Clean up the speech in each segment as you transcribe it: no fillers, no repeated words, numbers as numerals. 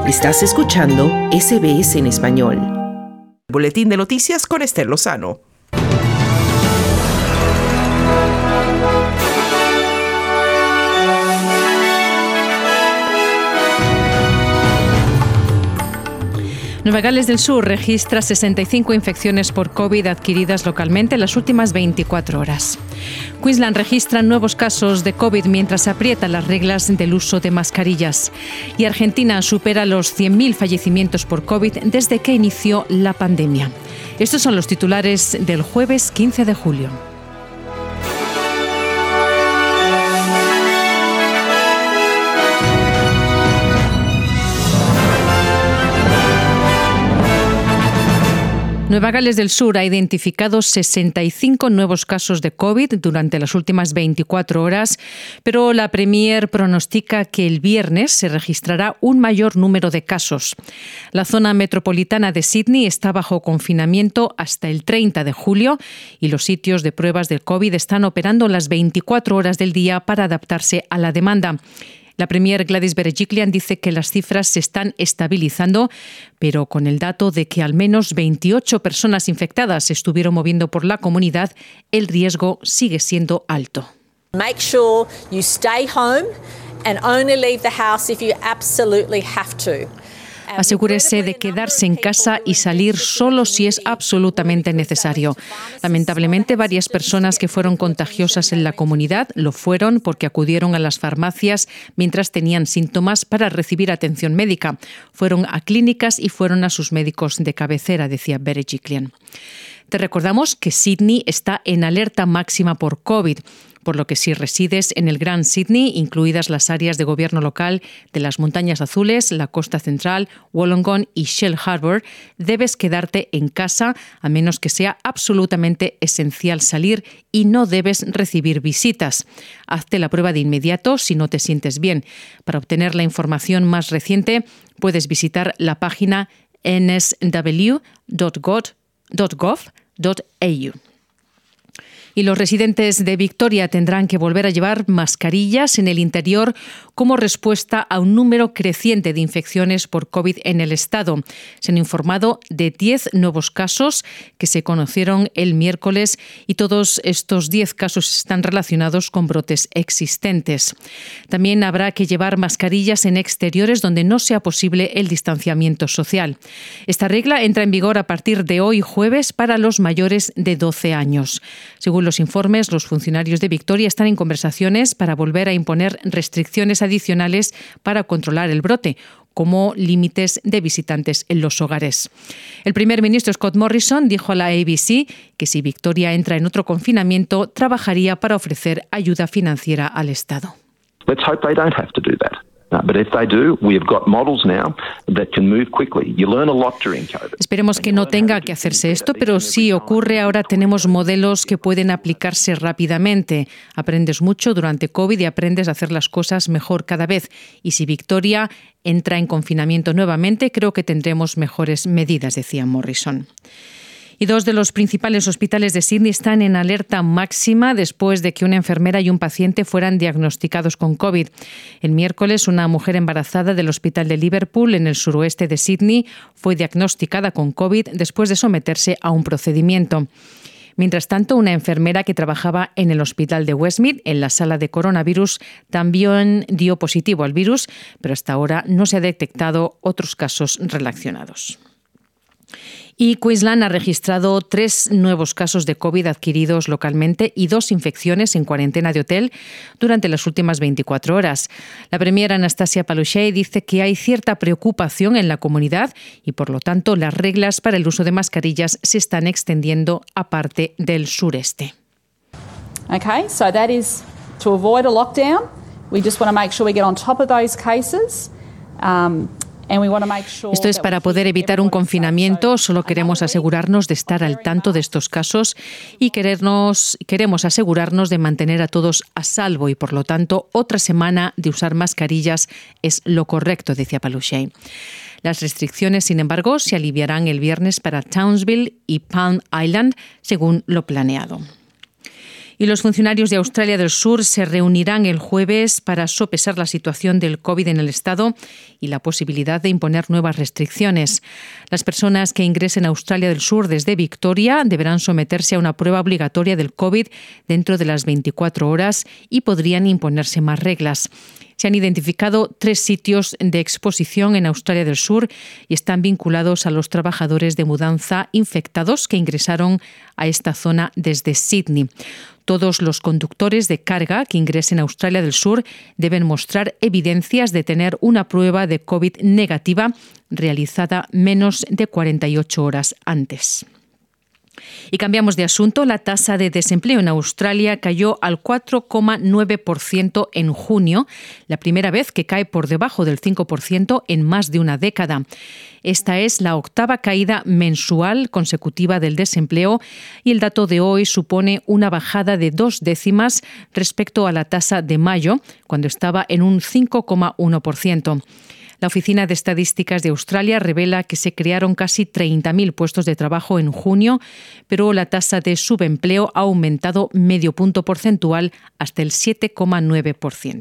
Estás escuchando SBS en español. Boletín de noticias con Esther Lozano. Nueva Gales del Sur registra 65 infecciones por COVID adquiridas localmente en las últimas 24 horas. Queensland registra nuevos casos de COVID mientras aprieta las reglas del uso de mascarillas. Y Argentina supera los 100.000 fallecimientos por COVID desde que inició la pandemia. Estos son los titulares del jueves 15 de julio. Nueva Gales del Sur ha identificado 65 nuevos casos de COVID durante las últimas 24 horas, pero la Premier pronostica que el viernes se registrará un mayor número de casos. La zona metropolitana de Sydney está bajo confinamiento hasta el 30 de julio y los sitios de pruebas del COVID están operando las 24 horas del día para adaptarse a la demanda. La Premier Gladys Berejiklian dice que las cifras se están estabilizando, pero con el dato de que al menos 28 personas infectadas se estuvieron moviendo por la comunidad, el riesgo sigue siendo alto. Make sure you stay home and only leave the house if you absolutely have to. Asegúrese de quedarse en casa y salir solo si es absolutamente necesario. Lamentablemente, varias personas que fueron contagiosas en la comunidad lo fueron porque acudieron a las farmacias mientras tenían síntomas para recibir atención médica. Fueron a clínicas y fueron a sus médicos de cabecera, decía Berejiklian. Te recordamos que Sydney está en alerta máxima por COVID, por lo que si resides en el Gran Sydney, incluidas las áreas de gobierno local de las Montañas Azules, la Costa Central, Wollongong y Shell Harbour, debes quedarte en casa a menos que sea absolutamente esencial salir y no debes recibir visitas. Hazte la prueba de inmediato si no te sientes bien. Para obtener la información más reciente, puedes visitar la página nsw.gov.au. Y los residentes de Victoria tendrán que volver a llevar mascarillas en el interior como respuesta a un número creciente de infecciones por COVID en el estado. Se han informado de 10 nuevos casos que se conocieron el miércoles y todos estos 10 casos están relacionados con brotes existentes. También habrá que llevar mascarillas en exteriores donde no sea posible el distanciamiento social. Esta regla entra en vigor a partir de hoy jueves para los mayores de 12 años. Según los informes, los funcionarios de Victoria están en conversaciones para volver a imponer restricciones adicionales para controlar el brote, como límites de visitantes en los hogares. El primer ministro Scott Morrison dijo a la ABC que si Victoria entra en otro confinamiento, trabajaría para ofrecer ayuda financiera al Estado. Let's hope they don't have to do that. But if they do, we have got models now that can move quickly. You learn a lot during COVID. Esperemos que no tenga que hacerse esto, pero si ocurre, ahora tenemos modelos que pueden aplicarse rápidamente. Aprendes mucho durante COVID y aprendes a hacer las cosas mejor cada vez. Y si Victoria entra en confinamiento nuevamente, creo que tendremos mejores medidas, decía Morrison. Y 2 de los principales hospitales de Sydney están en alerta máxima después de que una enfermera y un paciente fueran diagnosticados con COVID. El miércoles, una mujer embarazada del hospital de Liverpool, en el suroeste de Sydney, fue diagnosticada con COVID después de someterse a un procedimiento. Mientras tanto, una enfermera que trabajaba en el hospital de Westmead, en la sala de coronavirus, también dio positivo al virus, pero hasta ahora no se ha detectado otros casos relacionados. Y Queensland ha registrado 3 nuevos casos de COVID adquiridos localmente y 2 infecciones en cuarentena de hotel durante las últimas 24 horas. La Premier Anastasia Palaszczuk dice que hay cierta preocupación en la comunidad y, por lo tanto, las reglas para el uso de mascarillas se están extendiendo a parte del sureste. Okay, so that is to avoid a lockdown. We just want to make sure we get on top of those cases. Esto es para poder evitar un confinamiento. Solo queremos asegurarnos de estar al tanto de estos casos y queremos asegurarnos de mantener a todos a salvo y, por lo tanto, otra semana de usar mascarillas es lo correcto, decía Palaszczuk. Las restricciones, sin embargo, se aliviarán el viernes para Townsville y Palm Island, según lo planeado. Y los funcionarios de Australia del Sur se reunirán el jueves para sopesar la situación del COVID en el estado y la posibilidad de imponer nuevas restricciones. Las personas que ingresen a Australia del Sur desde Victoria deberán someterse a una prueba obligatoria del COVID dentro de las 24 horas y podrían imponerse más reglas. Se han identificado 3 sitios de exposición en Australia del Sur y están vinculados a los trabajadores de mudanza infectados que ingresaron a esta zona desde Sydney. Todos los conductores de carga que ingresen a Australia del Sur deben mostrar evidencias de tener una prueba de COVID negativa realizada menos de 48 horas antes. Y cambiamos de asunto. La tasa de desempleo en Australia cayó al 4,9% en junio, la primera vez que cae por debajo del 5% en más de una década. Esta es la 8ª caída mensual consecutiva del desempleo y el dato de hoy supone una bajada de 2 décimas respecto a la tasa de mayo, cuando estaba en un 5,1%. La Oficina de Estadísticas de Australia revela que se crearon casi 30.000 puestos de trabajo en junio, pero la tasa de subempleo ha aumentado medio punto porcentual hasta el 7,9%.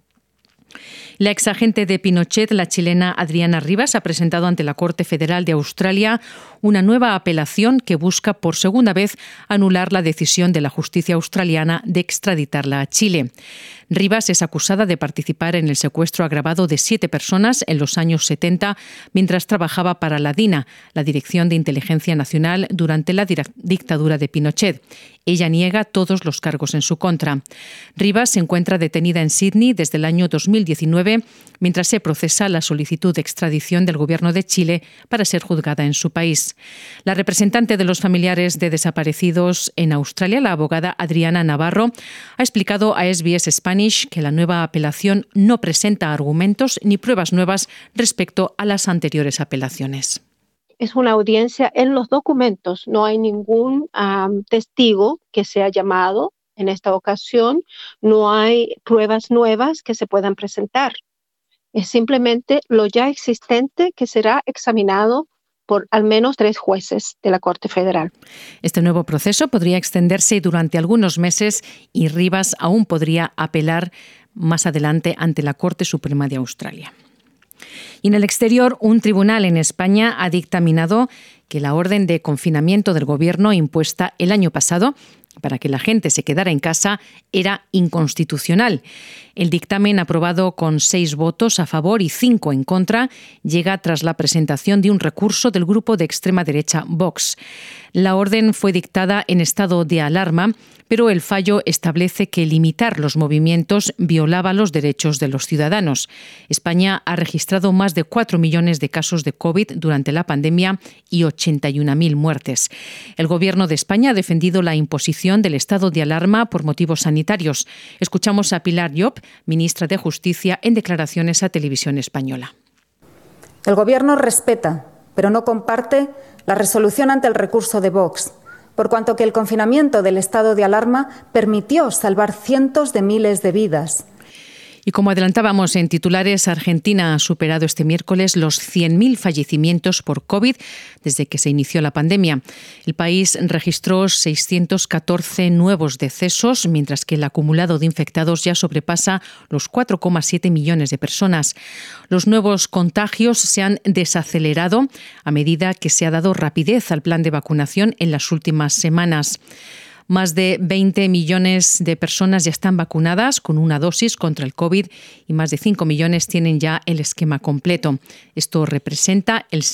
La exagente de Pinochet, la chilena Adriana Rivas, ha presentado ante la Corte Federal de Australia una nueva apelación que busca por segunda vez anular la decisión de la justicia australiana de extraditarla a Chile. Rivas es acusada de participar en el secuestro agravado de 7 personas en los años 70 mientras trabajaba para la DINA, la Dirección de Inteligencia Nacional, durante la dictadura de Pinochet. Ella niega todos los cargos en su contra. Rivas se encuentra detenida en Sydney desde el año 2019 mientras se procesa la solicitud de extradición del Gobierno de Chile para ser juzgada en su país. La representante de los familiares de desaparecidos en Australia, la abogada Adriana Navarro, ha explicado a SBS Spanish que la nueva apelación no presenta argumentos ni pruebas nuevas respecto a las anteriores apelaciones. Es una audiencia en los documentos, no hay ningún testigo que sea llamado en esta ocasión, no hay pruebas nuevas que se puedan presentar. Es simplemente lo ya existente que será examinado por al menos 3 jueces de la Corte Federal. Este nuevo proceso podría extenderse durante algunos meses y Rivas aún podría apelar más adelante ante la Corte Suprema de Australia. Y en el exterior, un tribunal en España ha dictaminado que la orden de confinamiento del Gobierno impuesta el año pasado para que la gente se quedara en casa era inconstitucional. El dictamen, aprobado con 6 votos a favor y 5 en contra, llega tras la presentación de un recurso del grupo de extrema derecha Vox. La orden fue dictada en estado de alarma, pero el fallo establece que limitar los movimientos violaba los derechos de los ciudadanos. España ha registrado más de 4 millones de casos de COVID durante la pandemia y 81.000 muertes. El Gobierno de España ha defendido la imposición del estado de alarma por motivos sanitarios. Escuchamos a Pilar Llop, ministra de Justicia, en declaraciones a Televisión Española. El Gobierno respeta, pero no comparte, la resolución ante el recurso de Vox, por cuanto que el confinamiento del estado de alarma permitió salvar cientos de miles de vidas. Y como adelantábamos en titulares, Argentina ha superado este miércoles los 100.000 fallecimientos por COVID desde que se inició la pandemia. El país registró 614 nuevos decesos, mientras que el acumulado de infectados ya sobrepasa los 4,7 millones de personas. Los nuevos contagios se han desacelerado a medida que se ha dado rapidez al plan de vacunación en las últimas semanas. Más de 20 millones de personas ya están vacunadas con una dosis contra el COVID y más de 5 millones tienen ya el esquema completo. Esto representa el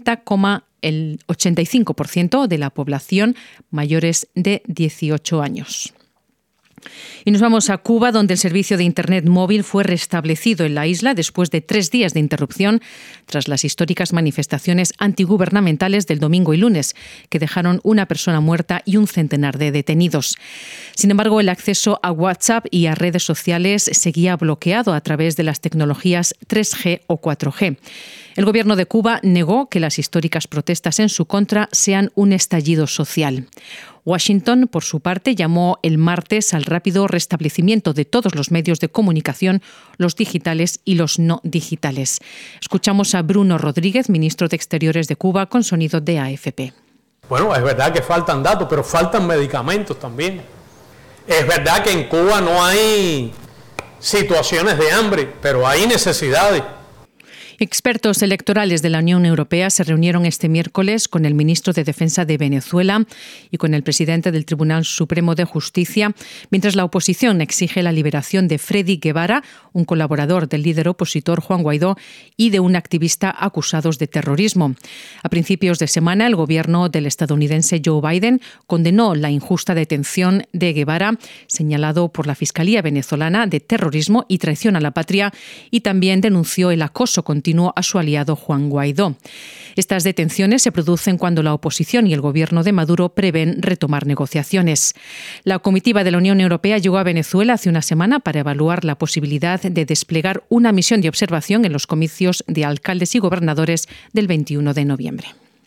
85% de la población mayores de 18 años. Y nos vamos a Cuba, donde el servicio de Internet móvil fue restablecido en la isla después de 3 días de interrupción tras las históricas manifestaciones antigubernamentales del domingo y lunes, que dejaron una persona muerta y un centenar de detenidos. Sin embargo, el acceso a WhatsApp y a redes sociales seguía bloqueado a través de las tecnologías 3G o 4G. El Gobierno de Cuba negó que las históricas protestas en su contra sean un estallido social. Washington, por su parte, llamó el martes al rápido restablecimiento de todos los medios de comunicación, los digitales y los no digitales. Escuchamos a Bruno Rodríguez, ministro de Exteriores de Cuba, con sonido de AFP. Bueno, es verdad que faltan datos, pero faltan medicamentos también. Es verdad que en Cuba no hay situaciones de hambre, pero hay necesidades. Expertos electorales de la Unión Europea se reunieron este miércoles con el ministro de Defensa de Venezuela y con el presidente del Tribunal Supremo de Justicia, mientras la oposición exige la liberación de Freddy Guevara, un colaborador del líder opositor Juan Guaidó y de un activista acusados de terrorismo. A principios de semana, el gobierno del estadounidense Joe Biden condenó la injusta detención de Guevara, señalado por la Fiscalía venezolana de terrorismo y traición a la patria, y también denunció el acoso continuo a su aliado Juan Guaidó. Estas detenciones se producen cuando la oposición y el gobierno de Maduro prevén retomar negociaciones. La comitiva de la Unión Europea llegó a Venezuela hace una semana para evaluar la posibilidad de desplegar una misión de observación en los comicios de alcaldes y gobernadores del 21 de noviembre.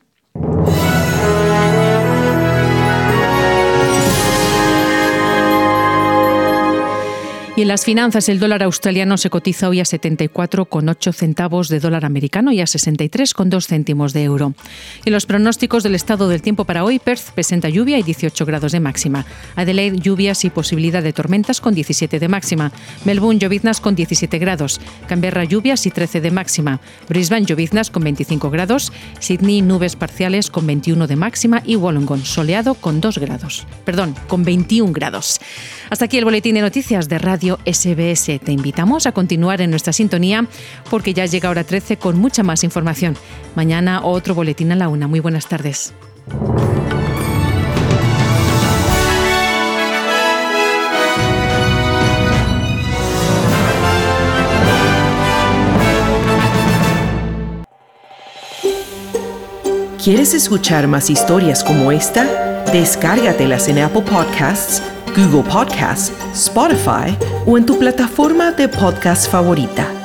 Y en las finanzas, el dólar australiano se cotiza hoy a 74,8 centavos de dólar americano y a 63,2 céntimos de euro. En los pronósticos del estado del tiempo para hoy, Perth presenta lluvia y 18 grados de máxima. Adelaide, lluvias y posibilidad de tormentas con 17 de máxima. Melbourne, lloviznas con 17 grados. Canberra, lluvias y 13 de máxima. Brisbane, lloviznas con 25 grados. Sydney, nubes parciales con 21 de máxima. Y Wollongong, soleado con 21 grados. Hasta aquí el boletín de noticias de Radio SBS. Te invitamos a continuar en nuestra sintonía porque ya llega hora 13 con mucha más información. Mañana otro boletín a la 1. Muy buenas tardes. ¿Quieres escuchar más historias como esta? Descárgatelas en Apple Podcasts, Google Podcasts, Spotify o en tu plataforma de podcast favorita.